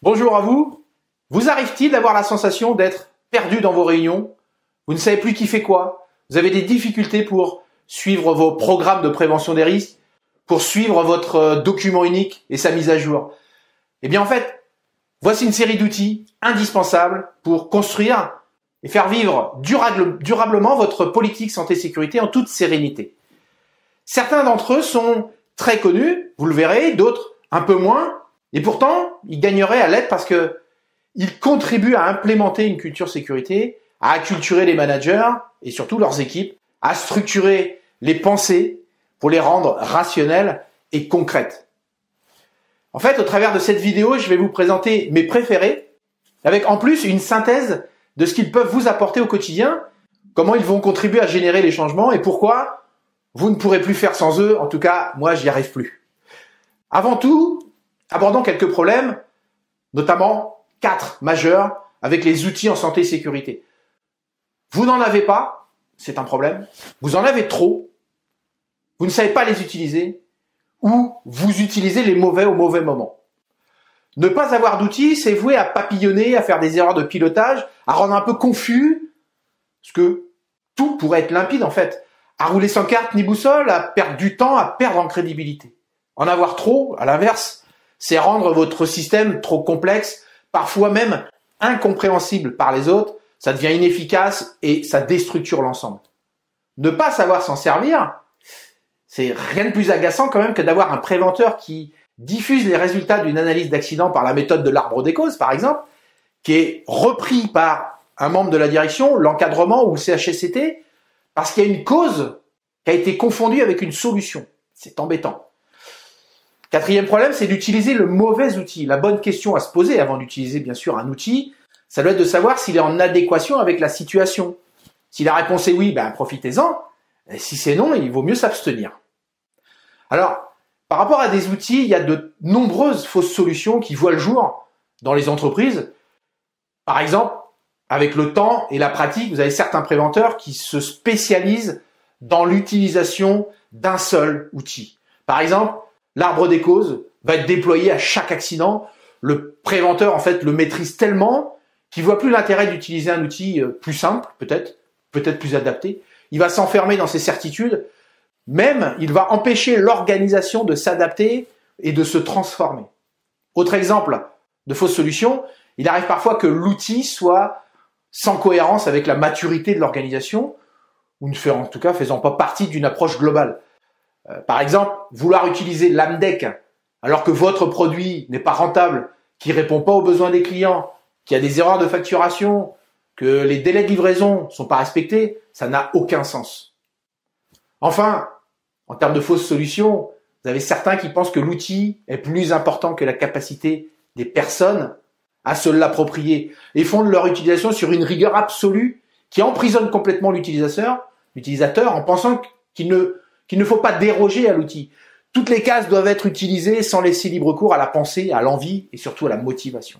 Bonjour à vous. Vous arrive-t-il d'avoir la sensation d'être perdu dans vos réunions? Vous ne savez plus qui fait quoi? Vous avez des difficultés pour suivre vos programmes de prévention des risques, pour suivre votre document unique et sa mise à jour? Eh bien en fait, voici une série d'outils indispensables pour construire et faire vivre durablement votre politique santé-sécurité en toute sérénité. Certains d'entre eux sont très connus, vous le verrez, d'autres un peu moins, et pourtant, ils gagneraient à l'être parce que ils contribuent à implémenter une culture sécurité, à acculturer les managers et surtout leurs équipes, à structurer les pensées pour les rendre rationnelles et concrètes. En fait, au travers de cette vidéo, je vais vous présenter mes préférés, avec en plus une synthèse de ce qu'ils peuvent vous apporter au quotidien, comment ils vont contribuer à générer les changements et pourquoi vous ne pourrez plus faire sans eux. En tout cas, moi, j'y arrive plus. Avant tout, abordons quelques problèmes, notamment 4 majeurs avec les outils en santé et sécurité. Vous n'en avez pas, c'est un problème. Vous en avez trop, vous ne savez pas les utiliser, ou vous utilisez les mauvais au mauvais moment. Ne pas avoir d'outils, c'est voué à papillonner, à faire des erreurs de pilotage, à rendre un peu confus, parce que tout pourrait être limpide en fait, à rouler sans carte ni boussole, à perdre du temps, à perdre en crédibilité. En avoir trop, à l'inverse, c'est rendre votre système trop complexe, parfois même incompréhensible par les autres, ça devient inefficace et ça déstructure l'ensemble. Ne pas savoir s'en servir, c'est rien de plus agaçant quand même que d'avoir un préventeur qui diffuse les résultats d'une analyse d'accident par la méthode de l'arbre des causes, par exemple, qui est repris par un membre de la direction, l'encadrement ou le CHSCT, parce qu'il y a une cause qui a été confondue avec une solution. C'est embêtant. Quatrième problème, c'est d'utiliser le mauvais outil. La bonne question à se poser avant d'utiliser bien sûr un outil, ça doit être de savoir s'il est en adéquation avec la situation. Si la réponse est oui, profitez-en. Et si c'est non, il vaut mieux s'abstenir. Alors, par rapport à des outils, il y a de nombreuses fausses solutions qui voient le jour dans les entreprises. Par exemple, avec le temps et la pratique, vous avez certains préventeurs qui se spécialisent dans l'utilisation d'un seul outil. Par exemple, l'arbre des causes va être déployé à chaque accident. Le préventeur, en fait, le maîtrise tellement qu'il voit plus l'intérêt d'utiliser un outil plus simple, peut-être plus adapté. Il va s'enfermer dans ses certitudes. Même, il va empêcher l'organisation de s'adapter et de se transformer. Autre exemple de fausse solution, il arrive parfois que l'outil soit sans cohérence avec la maturité de l'organisation, ou ne fait en tout cas faisant pas partie d'une approche globale. Par exemple, vouloir utiliser l'AMDEC alors que votre produit n'est pas rentable, qui répond pas aux besoins des clients, qu'il y a des erreurs de facturation, que les délais de livraison sont pas respectés, ça n'a aucun sens. Enfin, en termes de fausses solutions, vous avez certains qui pensent que l'outil est plus important que la capacité des personnes à se l'approprier et fondent leur utilisation sur une rigueur absolue qui emprisonne complètement l'utilisateur en pensant qu'il ne faut pas déroger à l'outil. Toutes les cases doivent être utilisées sans laisser libre cours à la pensée, à l'envie et surtout à la motivation.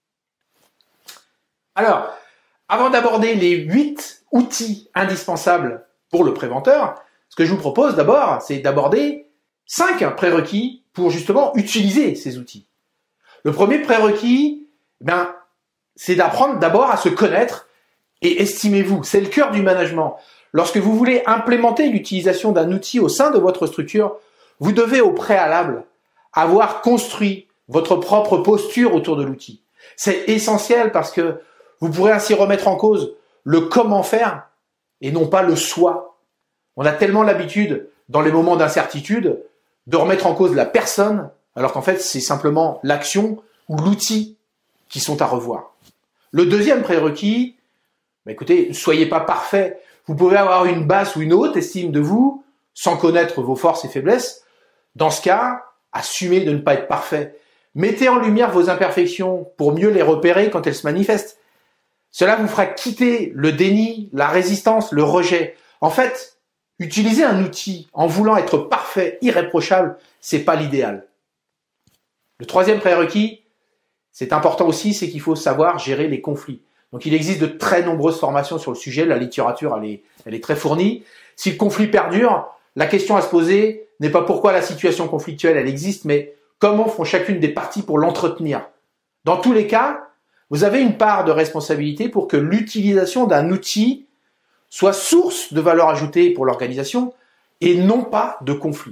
Alors, avant d'aborder les 8 outils indispensables pour le préventeur, ce que je vous propose d'abord, c'est d'aborder 5 prérequis pour justement utiliser ces outils. Le premier prérequis, c'est d'apprendre d'abord à se connaître et estimez-vous. C'est le cœur du management. Lorsque vous voulez implémenter l'utilisation d'un outil au sein de votre structure, vous devez au préalable avoir construit votre propre posture autour de l'outil. C'est essentiel parce que vous pourrez ainsi remettre en cause le comment faire et non pas le soi. On a tellement l'habitude, dans les moments d'incertitude, de remettre en cause la personne, alors qu'en fait, c'est simplement l'action ou l'outil qui sont à revoir. Le deuxième prérequis, écoutez, ne soyez pas parfait. Vous pouvez avoir une basse ou une haute estime de vous, sans connaître vos forces et faiblesses. Dans ce cas, assumez de ne pas être parfait. Mettez en lumière vos imperfections pour mieux les repérer quand elles se manifestent. Cela vous fera quitter le déni, la résistance, le rejet. En fait, utiliser un outil en voulant être parfait, irréprochable, c'est pas l'idéal. Le troisième prérequis, c'est important aussi, c'est qu'il faut savoir gérer les conflits. Donc il existe de très nombreuses formations sur le sujet, la littérature elle est très fournie. Si le conflit perdure, la question à se poser n'est pas pourquoi la situation conflictuelle elle existe, mais comment font chacune des parties pour l'entretenir. Dans tous les cas, vous avez une part de responsabilité pour que l'utilisation d'un outil soit source de valeur ajoutée pour l'organisation et non pas de conflit.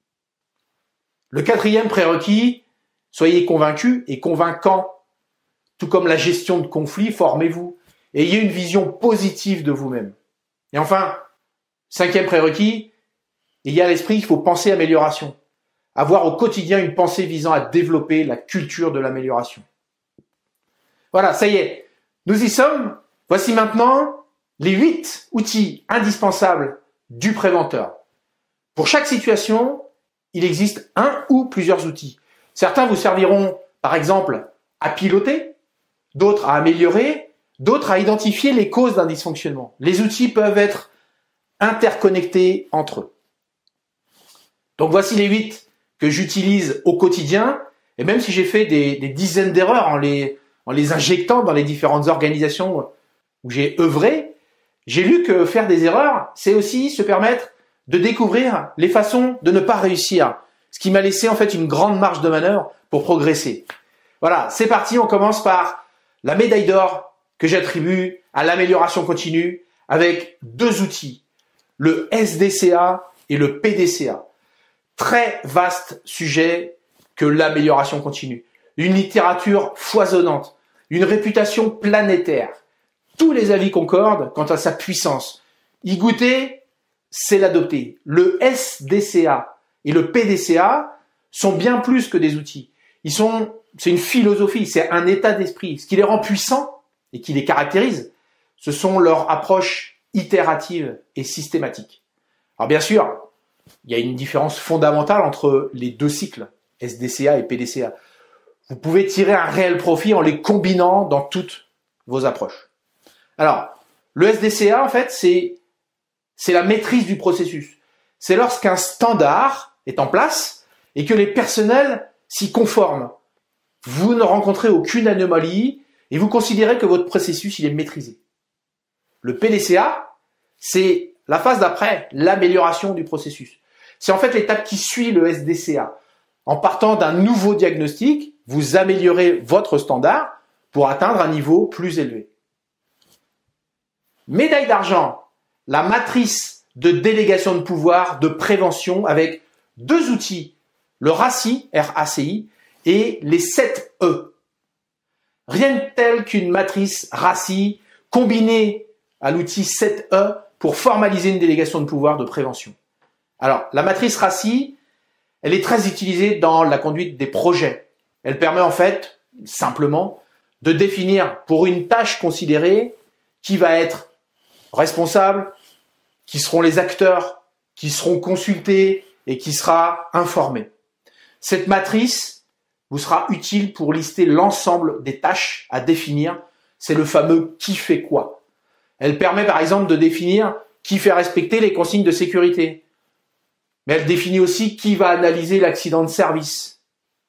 Le quatrième prérequis, soyez convaincus et convaincants. Tout comme la gestion de conflits, formez-vous. Ayez une vision positive de vous-même. Et enfin, cinquième prérequis, ayez à l'esprit qu'il faut penser amélioration. Avoir au quotidien une pensée visant à développer la culture de l'amélioration. Voilà, ça y est, nous y sommes. Voici maintenant les 8 outils indispensables du préventeur. Pour chaque situation, il existe un ou plusieurs outils. Certains vous serviront, par exemple, à piloter, d'autres à améliorer, d'autres à identifier les causes d'un dysfonctionnement. Les outils peuvent être interconnectés entre eux. Donc voici les 8 que j'utilise au quotidien, et même si j'ai fait des dizaines d'erreurs en les injectant dans les différentes organisations où j'ai œuvré, j'ai lu que faire des erreurs, c'est aussi se permettre de découvrir les façons de ne pas réussir, ce qui m'a laissé en fait une grande marge de manœuvre pour progresser. Voilà, c'est parti, on commence par la médaille d'or que j'attribue à l'amélioration continue avec 2 outils, le SDCA et le PDCA. Très vaste sujet que l'amélioration continue. Une littérature foisonnante, une réputation planétaire. Tous les avis concordent quant à sa puissance. Y goûter, c'est l'adopter. Le SDCA et le PDCA sont bien plus que des outils. C'est une philosophie, c'est un état d'esprit. Ce qui les rend puissants et qui les caractérise, ce sont leurs approches itératives et systématiques. Alors bien sûr, il y a une différence fondamentale entre les 2 cycles, SDCA et PDCA. Vous pouvez tirer un réel profit en les combinant dans toutes vos approches. Alors, le SDCA, en fait, c'est la maîtrise du processus. C'est lorsqu'un standard est en place et que les personnels s'y conforment. Vous ne rencontrez aucune anomalie et vous considérez que votre processus il est maîtrisé. Le PDCA, c'est la phase d'après, l'amélioration du processus. C'est en fait l'étape qui suit le SDCA. En partant d'un nouveau diagnostic, vous améliorez votre standard pour atteindre un niveau plus élevé. Médaille d'argent, la matrice de délégation de pouvoir, de prévention avec 2 outils, le RACI, R-A-C-I, et les 7 E. Rien de tel qu'une matrice RACI combinée à l'outil 7E pour formaliser une délégation de pouvoir de prévention. Alors, la matrice RACI, elle est très utilisée dans la conduite des projets. Elle permet en fait, simplement, de définir pour une tâche considérée qui va être responsable, qui seront les acteurs, qui seront consultés et qui sera informé. Cette matrice vous sera utile pour lister l'ensemble des tâches à définir. C'est le fameux qui fait quoi. Elle permet par exemple de définir qui fait respecter les consignes de sécurité. Mais elle définit aussi qui va analyser l'accident de service.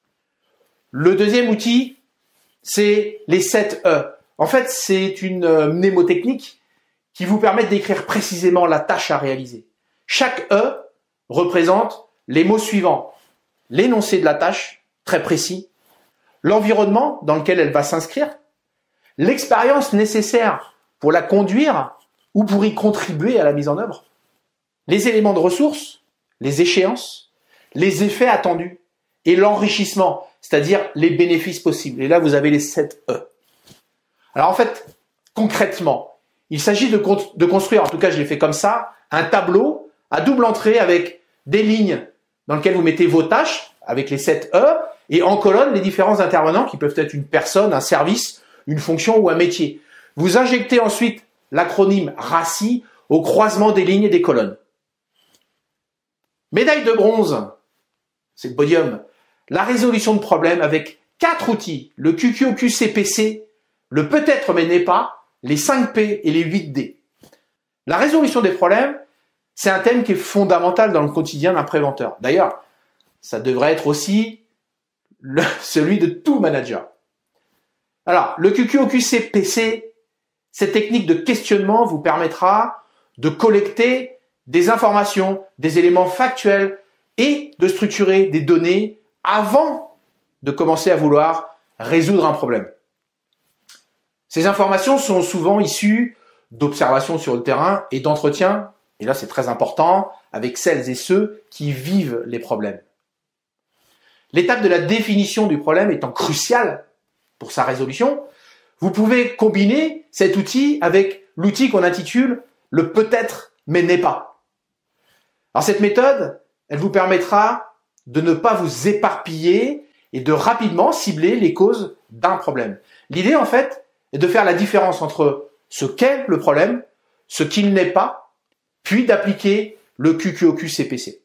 Le deuxième outil, c'est les 7 E. En fait, c'est une mnémotechnique qui vous permet d'écrire précisément la tâche à réaliser. Chaque E représente les mots suivants. L'énoncé de la tâche, très précis. L'environnement dans lequel elle va s'inscrire. L'expérience nécessaire pour la conduire ou pour y contribuer à la mise en œuvre. Les éléments de ressources, les échéances, les effets attendus et l'enrichissement, c'est-à-dire les bénéfices possibles. Et là, vous avez les 7 E. Alors en fait, concrètement, il s'agit de construire, en tout cas je l'ai fait comme ça, un tableau à double entrée avec des lignes dans lesquelles vous mettez vos tâches, avec les 7 E, et en colonne les différents intervenants qui peuvent être une personne, un service, une fonction ou un métier. Vous injectez ensuite l'acronyme RACI au croisement des lignes et des colonnes. Médaille de bronze, c'est le podium. La résolution de problèmes avec 4 outils, le QQQCPC, le peut-être mais n'est pas, les 5P et les 8D. La résolution des problèmes, c'est un thème qui est fondamental dans le quotidien d'un préventeur. D'ailleurs, ça devrait être aussi celui de tout manager. Alors, le QQQCPC, cette technique de questionnement vous permettra de collecter des informations, des éléments factuels et de structurer des données avant de commencer à vouloir résoudre un problème. Ces informations sont souvent issues d'observations sur le terrain et d'entretiens, et là c'est très important, avec celles et ceux qui vivent les problèmes. L'étape de la définition du problème étant cruciale pour sa résolution, vous pouvez combiner cet outil avec l'outil qu'on intitule le peut-être mais n'est pas. Alors cette méthode, elle vous permettra de ne pas vous éparpiller et de rapidement cibler les causes d'un problème. L'idée en fait est de faire la différence entre ce qu'est le problème, ce qu'il n'est pas, puis d'appliquer le QQOQ-CPC.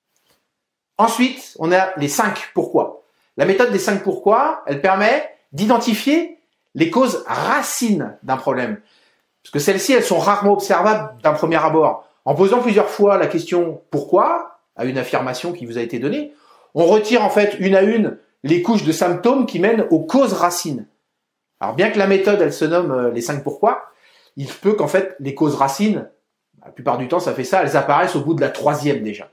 Ensuite, on a les 5 pourquoi. La méthode des 5 pourquoi, elle permet d'identifier les causes racines d'un problème. Parce que celles-ci, elles sont rarement observables d'un premier abord. En posant plusieurs fois la question pourquoi à une affirmation qui vous a été donnée, on retire en fait une à une les couches de symptômes qui mènent aux causes racines. Alors bien que la méthode, elle se nomme les 5 pourquoi, il se peut qu'en fait les causes racines, la plupart du temps ça fait ça, elles apparaissent au bout de la 3e déjà.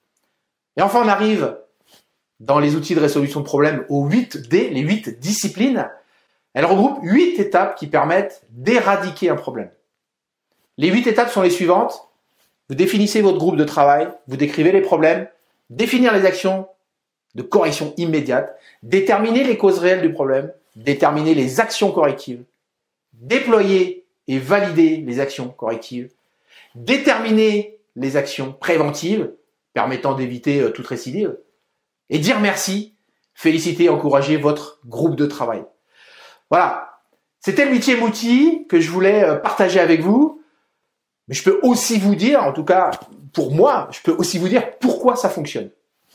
Et enfin on arrive dans les outils de résolution de problèmes aux 8D, les 8 disciplines. Elles regroupent 8 étapes qui permettent d'éradiquer un problème. Les 8 étapes sont les suivantes. Vous définissez votre groupe de travail, vous décrivez les problèmes, définir les actions de correction immédiate, déterminer les causes réelles du problème, déterminer les actions correctives, déployer et valider les actions correctives, déterminer les actions préventives permettant d'éviter toute récidive, et dire merci, féliciter et encourager votre groupe de travail. Voilà, c'était le 8e outil que je voulais partager avec vous. Mais je peux aussi vous dire, en tout cas pour moi, je peux aussi vous dire pourquoi ça fonctionne.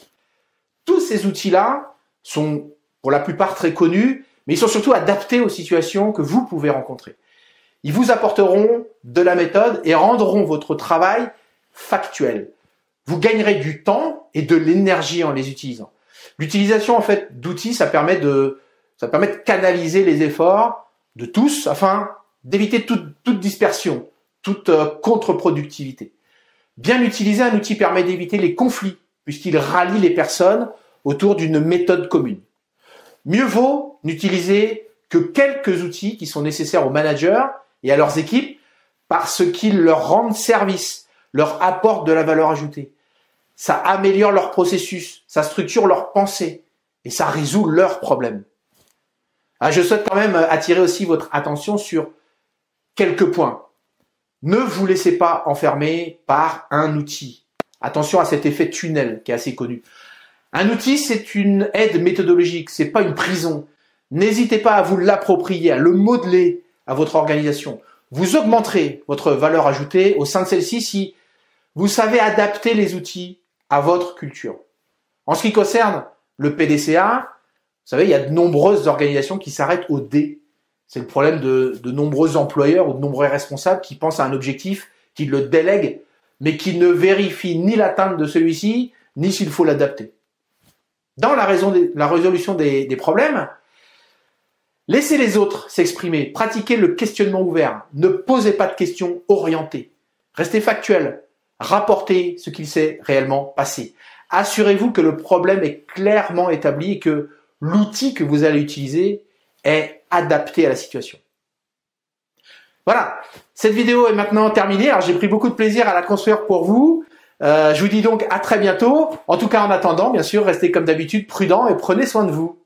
Tous ces outils-là sont pour la plupart très connus, mais ils sont surtout adaptés aux situations que vous pouvez rencontrer. Ils vous apporteront de la méthode et rendront votre travail factuel. Vous gagnerez du temps et de l'énergie en les utilisant. L'utilisation en fait d'outils, ça permet de canaliser les efforts de tous afin d'éviter toute dispersion, toute contre-productivité. Bien utiliser un outil permet d'éviter les conflits puisqu'il rallie les personnes autour d'une méthode commune. Mieux vaut n'utiliser que quelques outils qui sont nécessaires aux managers et à leurs équipes parce qu'ils leur rendent service, leur apportent de la valeur ajoutée. Ça améliore leur processus, ça structure leur pensée et ça résout leurs problèmes. Je souhaite quand même attirer aussi votre attention sur quelques points. Ne vous laissez pas enfermer par un outil. Attention à cet effet tunnel qui est assez connu. Un outil, c'est une aide méthodologique, c'est pas une prison. N'hésitez pas à vous l'approprier, à le modeler à votre organisation. Vous augmenterez votre valeur ajoutée au sein de celle-ci si vous savez adapter les outils à votre culture. En ce qui concerne le PDCA, vous savez, il y a de nombreuses organisations qui s'arrêtent au D. C'est le problème de nombreux employeurs ou de nombreux responsables qui pensent à un objectif, qui le délèguent, mais qui ne vérifient ni l'atteinte de celui-ci, ni s'il faut l'adapter. Dans la résolution des problèmes, laissez les autres s'exprimer, pratiquez le questionnement ouvert, ne posez pas de questions orientées, restez factuel, rapportez ce qu'il s'est réellement passé. Assurez-vous que le problème est clairement établi et que l'outil que vous allez utiliser est adapté à la situation. Voilà, cette vidéo est maintenant terminée. Alors j'ai pris beaucoup de plaisir à la construire pour vous. Je vous dis donc à très bientôt. En tout cas, en attendant, bien sûr, restez comme d'habitude prudents et prenez soin de vous.